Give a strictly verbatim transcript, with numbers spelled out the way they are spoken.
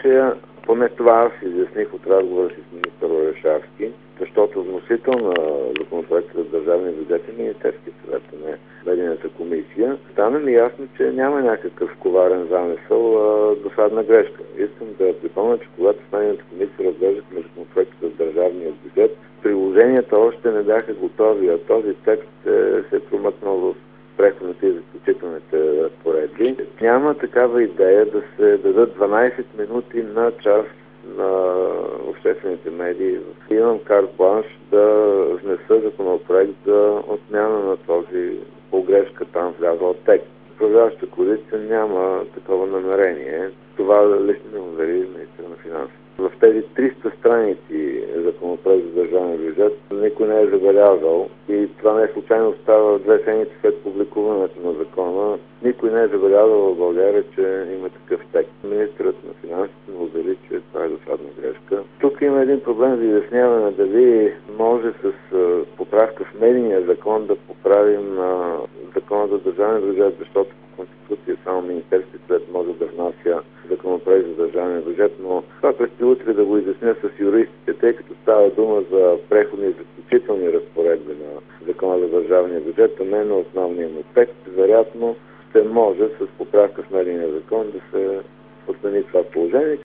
случая, поне това аз изясних от разговора си с министър Орешарски, защото вносител на законопроекта за държавния бюджет е Министерския съвет, а не Медийната комисия. Стана ми ясно, че няма някакъв коварен замисъл, а досадна грешка. Искам да припомня, че когато в Медийната комисия разглеждахме законопроекта за държавния бюджет, приложенията още не бяха готови, а този текст е, се е промъкнал в преходните и заключителните разпоредби. Няма такава идея да се дадат дванайсет минути на час на обществените медии. Имам карт бланш да внеса законопроект за отмяна на този погрешка там влязъл текст. Управляващата коалиция няма такова намерение. Това лично ме увери министър на финансите. В тези триста страници законопроект за държавен бюджет никой не е забелязал, и това не случайно става две седмици след публикуването на закона. Никой не е забелязал в България, че има такъв текст. Министърът на финансите ме увери, че това е досадна грешка. Тук има един проблем за изясняване дали може с поправка в медийния закон да поправим а, закона за държавен бюджет, защото по Конституция само Министерският съвет може да внася законопроект за държавен бюджет, но това предстои утре да го изясня с юристите, тъй като става дума за преходни и заключителни разпоредби на закона за държавния бюджет, а не на основния му текст. Вероятно ще може с поправка в медийния закон да се отмени това положение.